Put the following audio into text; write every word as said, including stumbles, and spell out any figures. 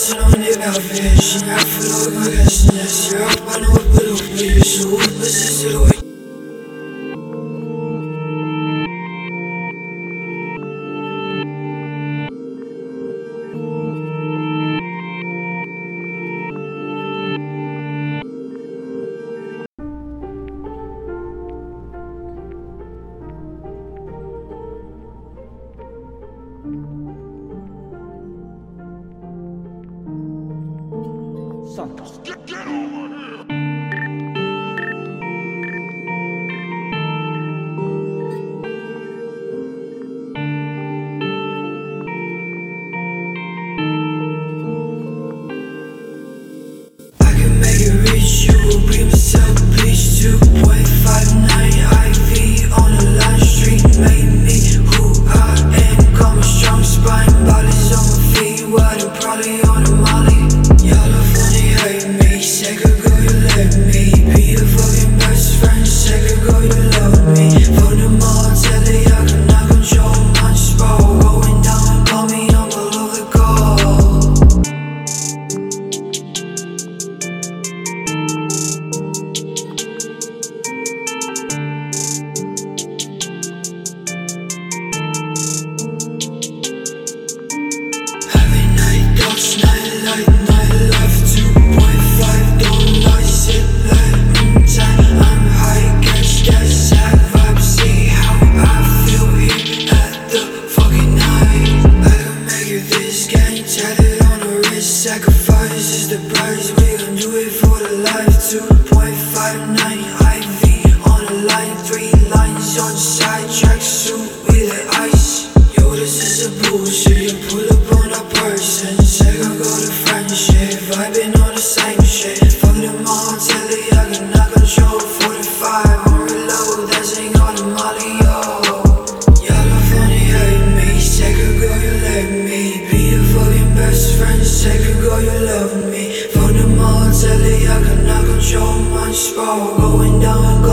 se non ne capisci, mi affilo come che se ne si rappano per un figlio su, per se se lo vuoi. Santos. Sacrifice is the price, we gon' do it for the life. Two point five nine I V on the line, three lines on the side, track suit with the ice. Yo, this is a bullshit, you pull up on a person. Second go to friendship, vibing on the same shit. Fuck them all, tell it, I cannot control. Forty-five on reload, dancing on the molly, yo. Y'all love only hate me, second go you let me be a fucking best friend. Second go you love me. For the more tell it, I cannot control my spell. Going down